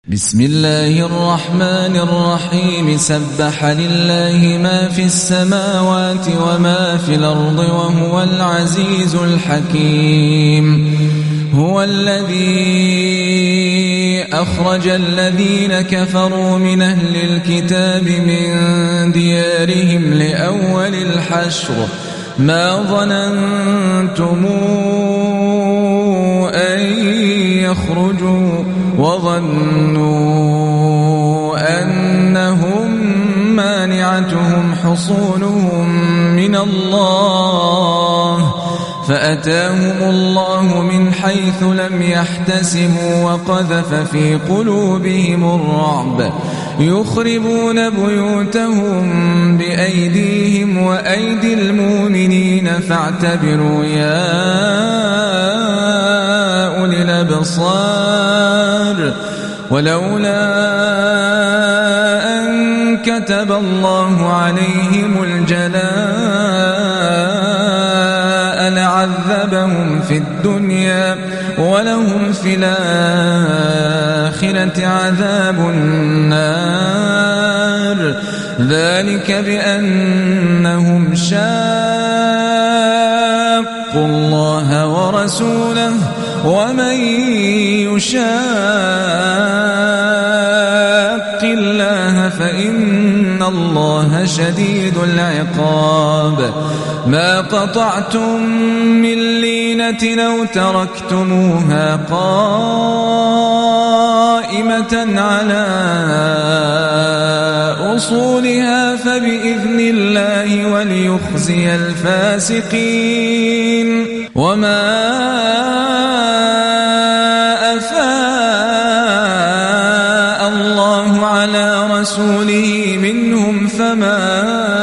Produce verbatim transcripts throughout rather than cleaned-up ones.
بسم الله الرحمن الرحيم سبح لله ما في السماوات وما في الأرض وهو العزيز الحكيم هو الذي أخرج الذين كفروا من أهل الكتاب من ديارهم لأول الحشر ما ظننتم أن يخرجوا وظنوا أنهم مانعتهم حصونهم من الله فأتاهم الله من حيث لم يحتسبوا وقذف في قلوبهم الرعب يخربون بيوتهم بأيديهم وأيدي المؤمنين فاعتبروا يا أولي الأبصار ولولا أن كتب الله عليهم الجلاء لعذبهم في الدنيا ولهم في الآخرة عذاب النار ذلك بأنهم شاقوا الله ورسوله ومن يشاق الله فإن الله شديد العقاب ما قطعتم من لينة أو تركتموها قائمة على أصولها فبإذن الله وليخزي الفاسقين وما أفاء الله على رسوله منهم فما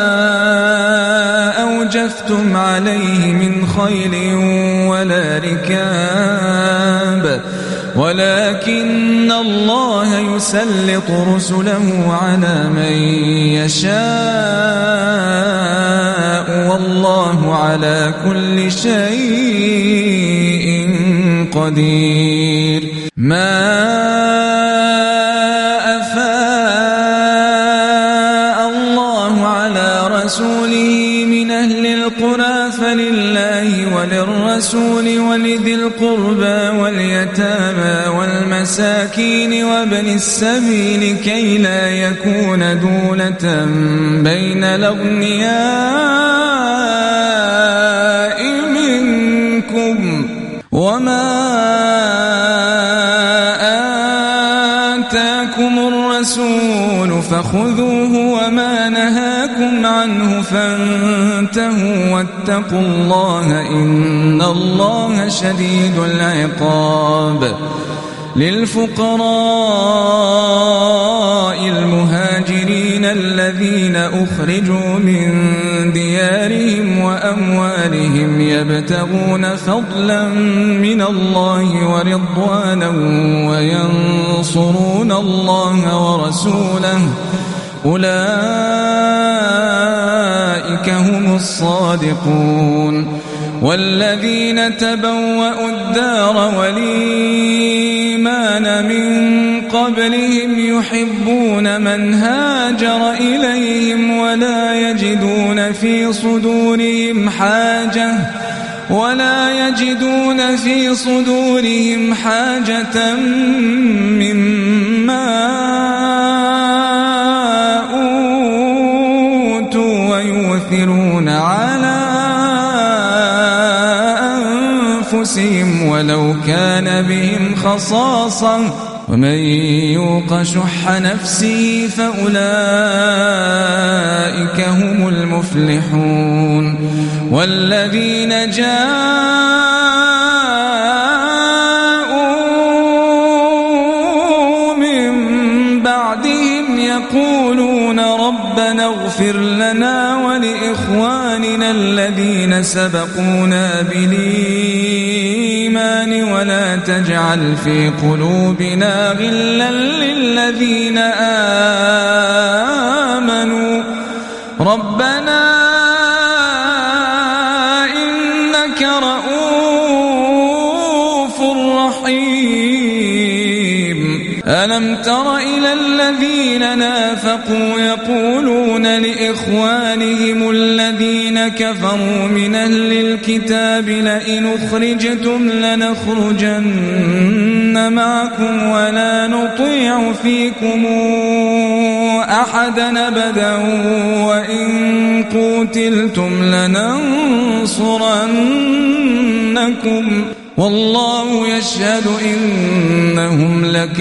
أوجفتم عليه من خيل ولا ركاب ولكن الله يسلط رسله على من يشاء والله على كل شيء قدير ما أفاء الله على رسوله من أهل القرى فلله وللرسول ولذي القربى واليتامى والمساكين وابن السبيل كي لا يكون دولة بين الأغنياء منكم وما آتاكم الرسول فخذوه وما نهاكم عنه فانتهوا واتقوا الله إن الله شديد العقاب للفقراء المهاجرين الذين أخرجوا من ديارهم وأموالهم يبتغون فضلا من الله ورضوانا وينصرون الله ورسوله أولئك هم الصادقون والذين تبوأوا الدار والإيمان من قبلهم يحبون من هاجر إليهم ولا يجدون في صدورهم حاجة ولا يجدون في صدورهم حاجة مما أوتوا ويؤثرون على أنفسهم ولو كان بهم خصاصة ومن يوق شح نفسه فأولئك هم المفلحون والذين جاءوا من بعدهم يقولون ربنا اغفر لنا ولإخواننا الذين سبقونا بالإيمان ولا تجعل في قلوبنا غلا للذين آمنوا ربنا إنك رؤوف رحيم ألم تر إلى الذين نافقوا يقولون لإخوانهم الذين كفروا من أهل الكتاب لئن أخرجتم لنخرجن معكم ولا نطيع فيكم أحدا أبدا وإن قتلتم لننصرنكم والله يشهد إنهم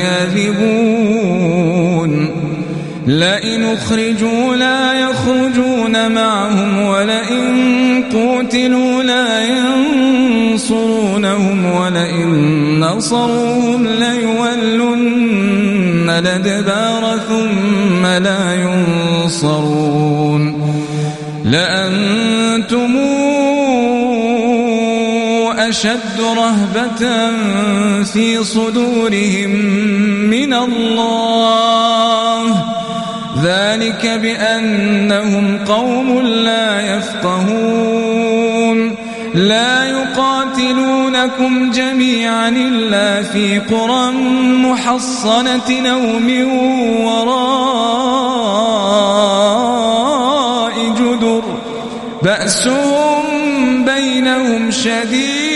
لكاذبون لئن أخرجوا لا يخرجون معهم ولئن قتلوا لا ينصرونهم ولئن نصروهم ليولن الأدبار ثم لا ينصرون لأنتم أشد رهبة في صدورهم من الله ذلك بأنهم قوم لا يفقهون لا يقاتلونكم جميعا إلا في قرى محصنة أو من وراء جدر بأسهم بينهم شديد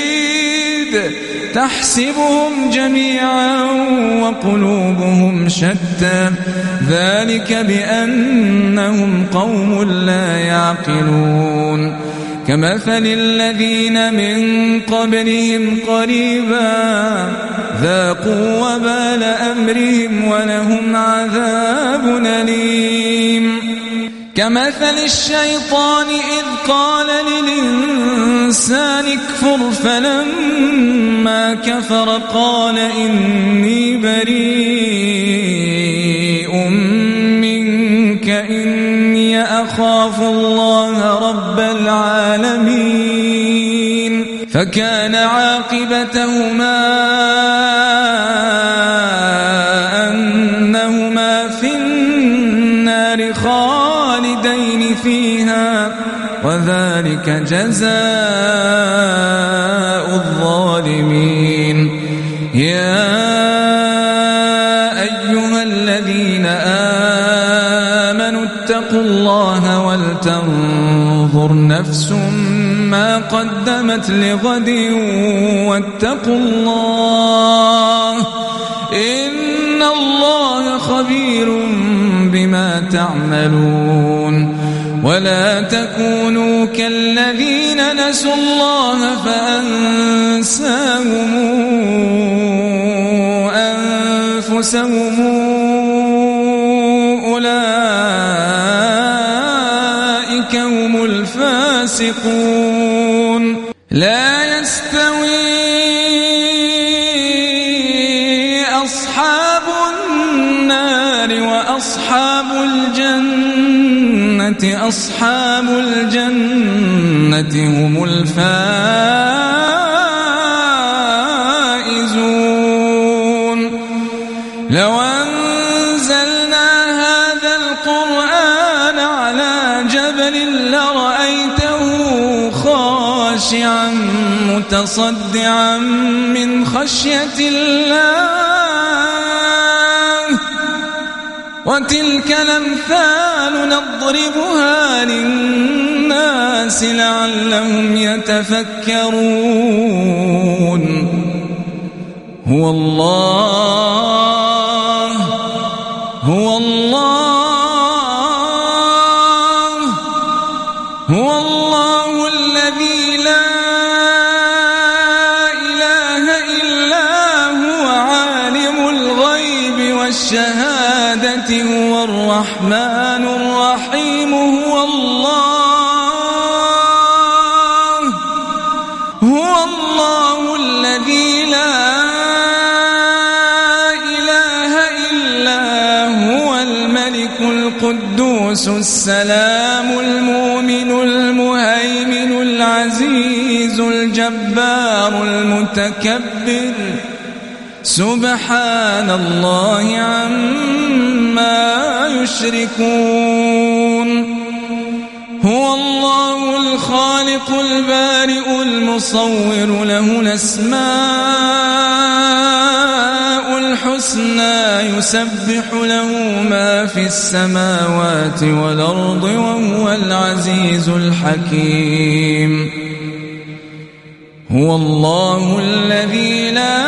تحسبهم جميعا وقلوبهم شتى ذلك بأنهم قوم لا يعقلون كمثل الذين من قبلهم قريبا ذاقوا وبال أمرهم ولهم عذاب أليم كمثل الشيطان إذ قال للإنسان اكفر فلما كفر قال إني بريء منك إني أخاف الله رب العالمين فكان عاقبتهما أنهما في النار خالدين فيها وذلك جزاء الظالمين يا أيها الذين آمنوا اتقوا الله ولتنظر نفس ما قدمت لغد واتقوا الله إن الله خبير بما تعملون ولا تكونوا كالذين نسوا الله فأنساهم أنفسهم أولئك هم الفاسقون لا يستوي أصحاب النار وأصحاب الجنة أصحاب الجنة هم الفائزون لو أنزلنا هذا القرآن على جبل لرأيته خاشعا متصدعا من خشية الله وتلك الأمثال نضربها للناس لعلهم يتفكرون هو الله هو الله هو الله الذي لا إله إلا هو عالم الغيب والشهادة هو الرحمن الرحيم هو الله هو الله الذي لا إله إلا هو الملك القدوس السلام المؤمن المهيمن العزيز الجبار المتكبر سبحان الله عما يشركون هو الله الخالق البارئ المصور له الأسماء الحسنى الحسنى يسبح له ما في السماوات والأرض وهو العزيز الحكيم هو الله الذي لا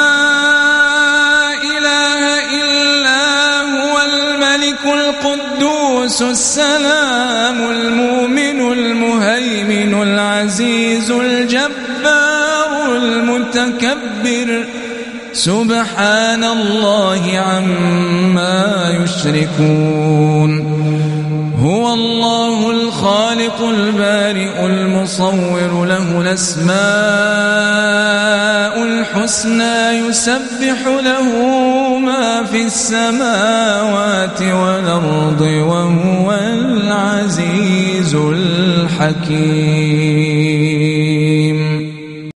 إله إلا هو الملك القدوس السلام المؤمن المهيمن العزيز الجبار المتكبر سبحان الله عما يشركون هو الله الخالق البارئ المصور له الأسماء الحسنى يسبح له ما في السماوات والأرض وهو العزيز الحكيم.